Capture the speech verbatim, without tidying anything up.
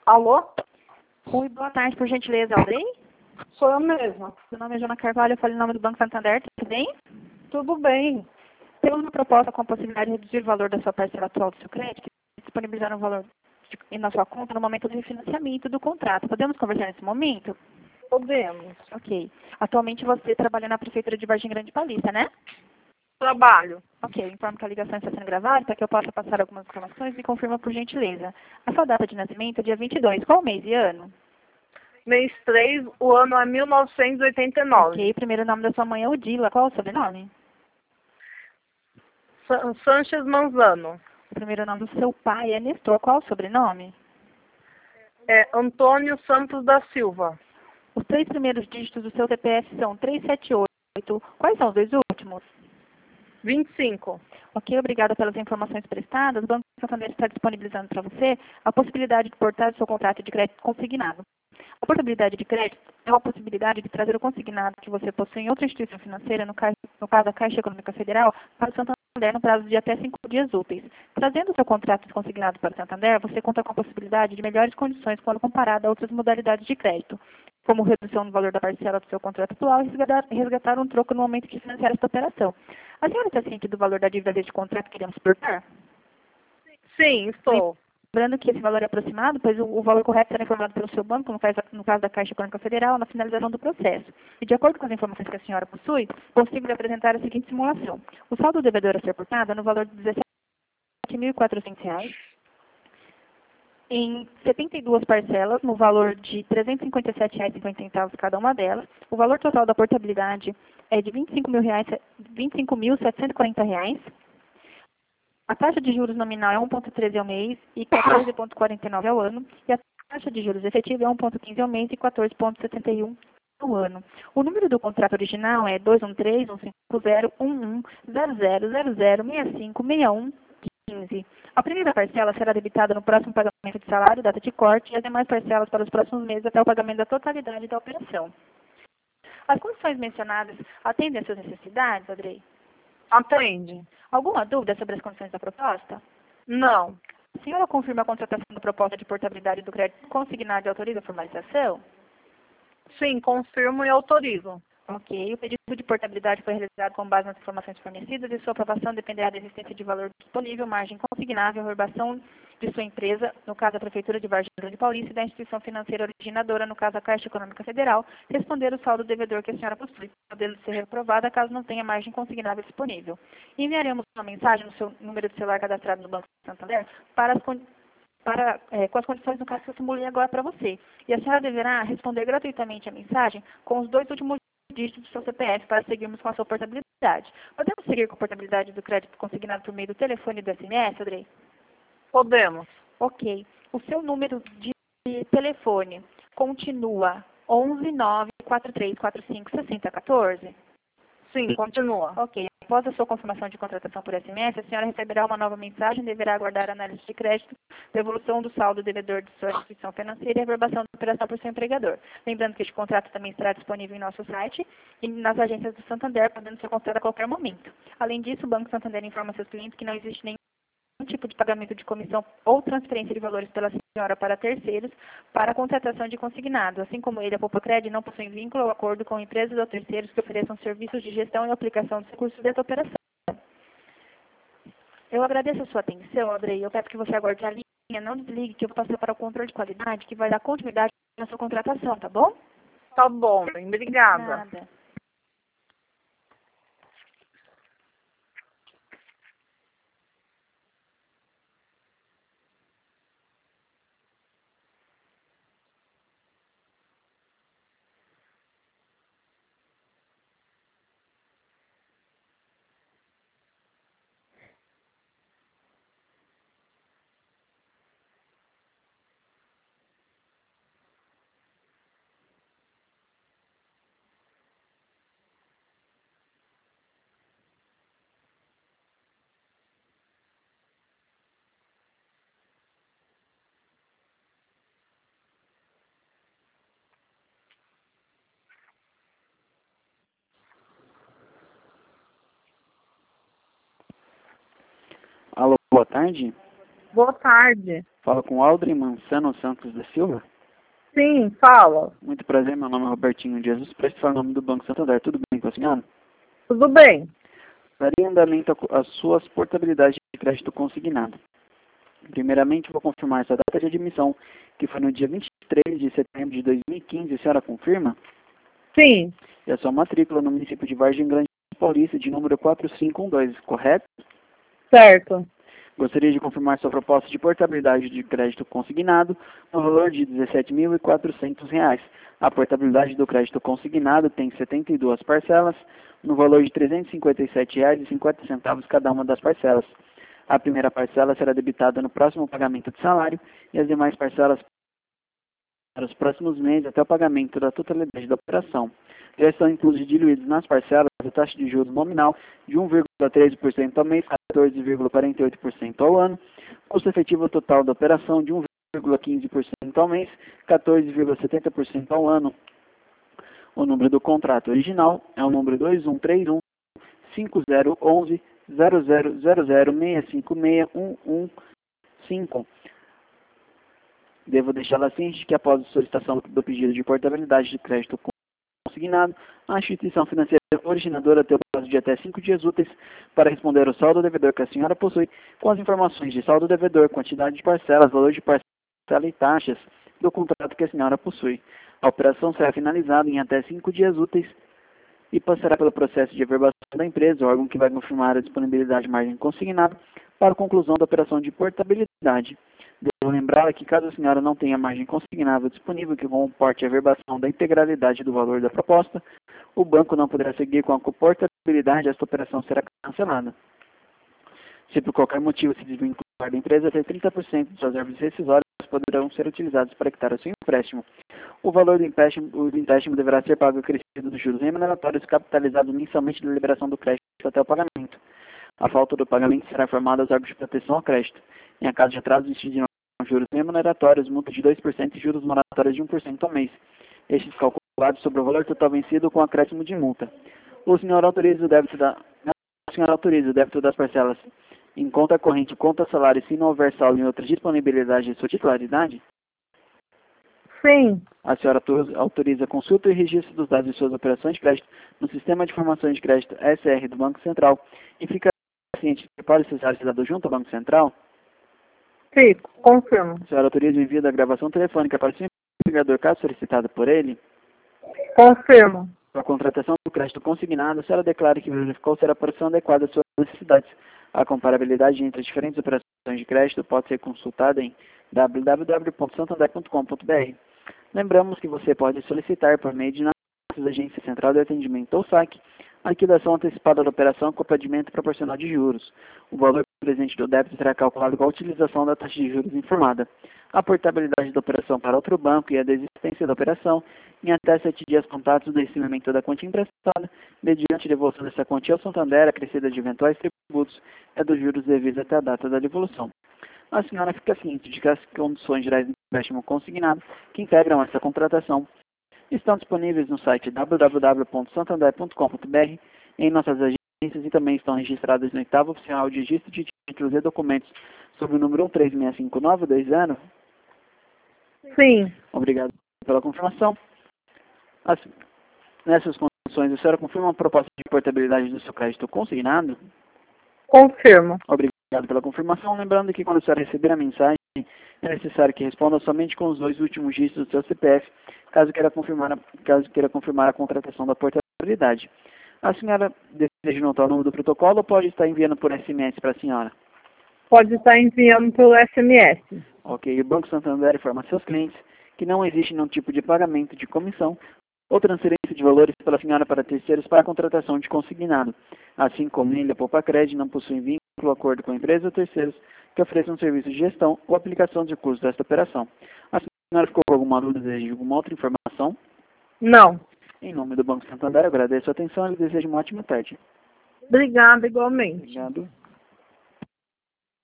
Alô? Oi, boa tarde, por gentileza, Aldrey? Sou eu mesma. Meu nome é Joana Carvalho, eu falo em nome do Banco Santander, tudo bem? Tudo bem. Temos uma proposta com a possibilidade de reduzir o valor da sua parcela atual do seu crédito e disponibilizar um valor de, na sua conta no momento do refinanciamento do contrato. Podemos conversar nesse momento? Podemos. Ok. Atualmente você trabalha na Prefeitura de Vargem Grande Paulista, né? Trabalho. Ok, eu informo que a ligação está sendo gravada para que eu possa passar algumas informações. Me confirma por gentileza. A sua data de nascimento é dia vinte e dois. Qual mês e ano? Mês três, o ano é mil novecentos e oitenta e nove. Ok, primeiro nome da sua mãe é Odila. Qual o sobrenome? Sa- Sanchez Manzano. O primeiro nome do seu pai é Nestor. Qual o sobrenome? É Antônio Santos da Silva. Os três primeiros dígitos do seu C P F são três sete oito. Quais são os dois últimos? vinte e cinco. Ok, obrigada pelas informações prestadas. O Banco Santander está disponibilizando para você a possibilidade de portar o seu contrato de crédito consignado. A portabilidade de crédito é uma possibilidade de trazer o consignado que você possui em outra instituição financeira, no caso, no caso a Caixa Econômica Federal, para o Santander no prazo de até cinco dias úteis. Trazendo o seu contrato consignado para o Santander, você conta com a possibilidade de melhores condições quando comparado a outras modalidades de crédito, como redução no valor da parcela do seu contrato atual e resgatar, resgatar um troco no momento de financiar esta operação. A senhora está ciente do valor da dívida deste contrato que iremos portar? Sim, estou. Lembrando que esse valor é aproximado, pois o, o valor correto será informado pelo seu banco, no caso, no caso da Caixa Econômica Federal, na finalização do processo. E de acordo com as informações que a senhora possui, consigo lhe apresentar a seguinte simulação. O saldo devedor a ser portado é no valor de dezessete mil e quatrocentos reais, em setenta e duas parcelas, no valor de trezentos e cinquenta e sete reais e cinquenta centavos cada uma delas. O valor total da portabilidade é de vinte e cinco mil reais, vinte e cinco mil setecentos e quarenta reais. A taxa de juros nominal é um vírgula treze ao mês e quatorze vírgula quarenta e nove ao ano. E a taxa de juros efetiva é um vírgula quinze ao mês e quatorze vírgula setenta e um ao ano. O número do contrato original é dois um três, um cinco zero, um um, zero zero zero zero, seis cinco, seis um, quinze. A primeira parcela será debitada no próximo pagamento de salário, data de corte, e as demais parcelas para os próximos meses até o pagamento da totalidade da operação. As condições mencionadas atendem às suas necessidades, Adrei? Atende. Alguma dúvida sobre as condições da proposta? Não. A senhora confirma a contratação da proposta de portabilidade do crédito consignado e autoriza a formalização? Sim, confirmo e autorizo. Ok. O pedido de portabilidade foi realizado com base nas informações fornecidas e sua aprovação dependerá da existência de valor disponível, margem consignável, averbação de sua empresa, no caso a Prefeitura de Vargem Grande Paulista, e da instituição financeira originadora, no caso a Caixa Econômica Federal, responder o saldo devedor que a senhora possui, podendo ser reprovada caso não tenha margem consignável disponível. Enviaremos uma mensagem no seu número de celular cadastrado no Banco Santander para as condições Para, é, com as condições do caso que eu simulei agora para você. E a senhora deverá responder gratuitamente a mensagem com os dois últimos dígitos do seu C P F para seguirmos com a sua portabilidade. Podemos seguir com a portabilidade do crédito consignado por meio do telefone e do S M S, Adrei? Podemos. Ok. O seu número de telefone continua onze nove quatro três quatro cinco seis zero um quatro? Sim, continua. Ok. Após a sua confirmação de contratação por S M S, a senhora receberá uma nova mensagem e deverá aguardar a análise de crédito, devolução do saldo devedor de sua instituição financeira e a reverbação da operação por seu empregador. Lembrando que este contrato também estará disponível em nosso site e nas agências do Santander, podendo ser consultado a qualquer momento. Além disso, o Banco Santander informa seus clientes que não existe nenhum tipo de pagamento de comissão ou transferência de valores pela senhora para terceiros para a contratação de consignado. Assim como ele, a Popocred não possui vínculo ou acordo com empresas ou terceiros que ofereçam serviços de gestão e aplicação dos recursos dessa operação. Eu agradeço a sua atenção, Andrei. Eu peço que você aguarde a linha, não desligue, que eu vou passar para o controle de qualidade, que vai dar continuidade na sua contratação, tá bom? Tá bom, bem, obrigada. Nada. Alô, boa tarde. Boa tarde. Fala com Aldrin Mansano Santos da Silva. Sim, fala. Muito prazer, meu nome é Robertinho Jesus Prestes, falo em nome do Banco Santander. Tudo bem com a senhora? Tudo bem. Daria andamento às suas portabilidades de crédito consignado. Primeiramente, vou confirmar essa data de admissão, que foi no dia vinte e três de setembro de dois mil e quinze. A senhora confirma? Sim, E a sua matrícula no município de Vargem Grande Paulista, de número quatro cinco um dois, correto? certo. Gostaria de confirmar sua proposta de portabilidade de crédito consignado no valor de dezessete mil e quatrocentos reais. A portabilidade do crédito consignado tem setenta e duas parcelas, no valor de trezentos e cinquenta e sete reais e cinquenta centavos cada uma das parcelas. A primeira parcela será debitada no próximo pagamento de salário e as demais parcelas para os próximos meses até o pagamento da totalidade da operação. Já estão inclusos diluídos nas parcelas a taxa de juros nominal de um vírgula treze por cento ao mês, quatorze vírgula quarenta e oito por cento ao ano, custo efetivo total da operação de um vírgula quinze por cento ao mês, quatorze vírgula setenta por cento ao ano. O número do contrato original é o número dois um três um, cinco zero um um, zero zero zero zero, seis cinco seis um um cinco. Devo deixá-la ciente que após a solicitação do pedido de portabilidade de crédito consignado, a instituição financeira originadora tem o prazo de até cinco dias úteis para responder ao saldo devedor que a senhora possui, com as informações de saldo devedor, quantidade de parcelas, valor de parcela e taxas do contrato que a senhora possui. A operação será finalizada em até cinco dias úteis e passará pelo processo de averbação da empresa, o órgão que vai confirmar a disponibilidade de margem consignada para a conclusão da operação de portabilidade. Devo lembrar que caso a senhora não tenha margem consignável disponível que comporte a averbação da integralidade do valor da proposta, o banco não poderá seguir com a portabilidade e esta operação será cancelada. Se por qualquer motivo se desvincular da empresa, até trinta por cento de suas verbas rescisórias poderão ser utilizados para quitar o seu empréstimo. O valor do empréstimo, o empréstimo deverá ser pago acrescido dos juros remuneratórios capitalizados mensalmente da liberação do crédito até o pagamento. A falta do pagamento será informada aos órgãos de proteção ao crédito. Em caso de atraso, incidirão juros remuneratórios, multa de dois por cento e juros moratórios de um por cento ao mês. Estes calculados sobre o valor total vencido com acréscimo de multa. O senhor autoriza o débito da o senhor autoriza o débito das parcelas em conta corrente, conta salário, se não houver saldo em outra disponibilidade de sua titularidade? Sim, A senhora autoriza a consulta e registro dos dados de suas operações de crédito no Sistema de Informações de Crédito S R do Banco Central e fica ciente que pode ser realizado junto ao Banco Central? fico, confirmo. A senhora autoriza o envio da gravação telefônica para o seu empregador caso solicitado por ele? Confirmo. Para a contratação do crédito consignado, a senhora declara que verificou ser a porção adequada às suas necessidades. A comparabilidade entre as diferentes operações de crédito pode ser consultada em w w w ponto santander ponto com ponto b r. Lembramos que você pode solicitar por meio de nossas agências Central de Atendimento ou S A C a liquidação antecipada da operação com acompanhamento proporcional de juros. O valor presente do débito será calculado com a utilização da taxa de juros informada. A portabilidade da operação para outro banco e a desistência da operação em até sete dias contados do recebimento da quantia emprestada, mediante devolução dessa quantia ao Santander, acrescida de eventuais tributos e dos juros devidos até a data da devolução. A senhora fica ciente de que as condições gerais do empréstimo consignado que integram essa contratação estão disponíveis no site w w w ponto santander ponto com ponto b r, em nossas agências e também estão registradas no oitavo oficial de registro de títulos e documentos sob o número um três seis cinco nove dois zero. Sim, Obrigado pela confirmação. As, nessas condições, a senhora confirma a proposta de portabilidade do seu crédito consignado? confirmo. Obrigado pela confirmação. Lembrando que quando a senhora receber a mensagem, é necessário que responda somente com os dois últimos dígitos do seu C P F, caso queira confirmar a, caso queira confirmar a contratação da portabilidade. A senhora deseja notar o número do protocolo ou pode estar enviando por S M S para a senhora? Pode estar enviando pelo S M S. Ok. O Banco Santander informa a seus clientes que não existe nenhum tipo de pagamento de comissão ou transferência de valores pela senhora para terceiros para a contratação de consignado. Assim como ele, a Poupa Crédito não possui vínculo, acordo com a empresa ou terceiros que ofereçam serviço de gestão ou aplicação de recursos desta operação. A senhora ficou com alguma dúvida, deseja alguma outra informação? Não. Em nome do Banco Santander, eu agradeço a atenção e lhe desejo uma ótima tarde. Obrigada, igualmente. Obrigado.